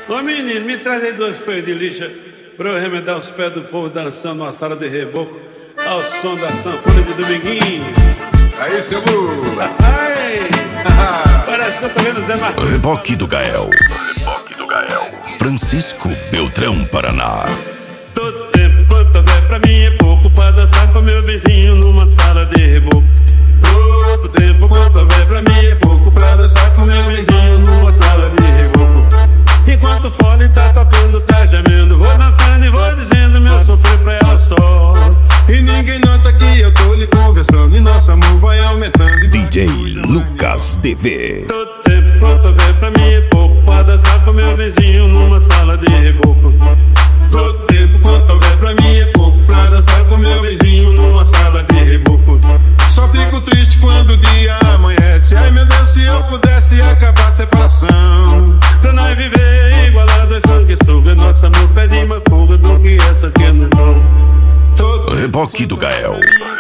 Ô menino, me traz aí 2 folhas de lixa pra eu remendar os pés do povo dançando numa sala de reboco ao som da sanfona de Dominguinho. Aí, seu Lu! Ai, parece que eu tô vendo o Zé Martins. Reboque do Gael. Francisco Beltrão, Paraná. Todo tempo quanto houver pra mim é pouco pra dançar com meu vizinho numa sala de reboco. Todo tempo quanto houver pra mim é pouco pra dançar com meu vizinho numa sala de reboco. Enquanto o fole tá tocando, tá gemendo, vou dançando e vou dizendo meu sofrer pra ela só. E ninguém nota que eu tô lhe conversando e nosso amor vai aumentando. DJ Lucas DV. Todo tempo quanto houver pra mim é pouco pra dançar com meu vizinho numa sala de reboco. Todo tempo quanto houver pra mim é pouco pra dançar com meu vizinho numa sala de reboco. Só fico triste quando o dia amanhece. Ai meu Deus, se eu pudesse acabar a separação. Pra nós viver igualado é sanguessuga, nosso amor pede mais fuga do que essa que não dou. Reboque do Gael.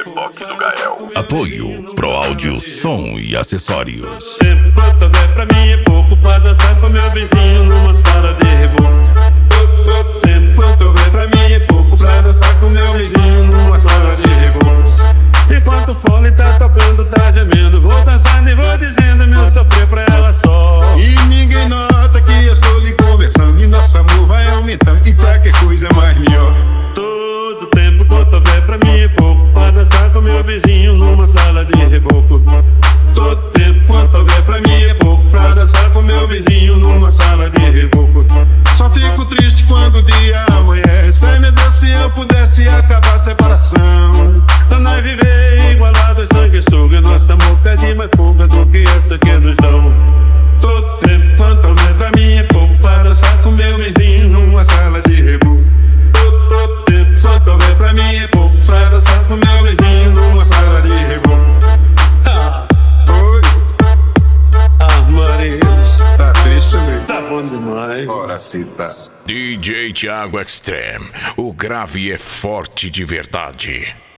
Apoio Pro Áudio, som e acessórios. Tempo quanto houver pra mim é pouco pra dançar com meu vizinho numa sala de reboco. Tempo quanto houver pra mim é pouco pra dançar com meu vizinho numa sala de reboco. Enquanto o fole tá tocando, tá gemendo, vou dançando e vou dizendo meu sofrer pra ela só. E ninguém nota que eu estou lhe conversando e nosso amor vai aumentando. E pra que coisa mais melhor? Todo tempo quanto houver pra mim é pouco pra dançar com meu vizinho numa sala de reboco. Todo tempo quanto houver pra mim é pouco pra dançar com meu vizinho numa sala de reboco. Só fico triste quando o dia amanhece. Ai meu Deus, se eu pudesse acabar a separação. Pra nós viver igualado é sanguessuga, nosso amor pede mais fuga do que essa que nos dão. Todo tempo quanto houver pra mim é pouco pra dançar com meu vizinho numa sala de reboco. Todo tempo quanto houver pra mim é pouco pra dançar com meu vizinho numa sala de reboco. Oi, Maris, tá triste também? tá bom demais. Ora se tá. DJ Thiago Extreme. O grave é forte de verdade.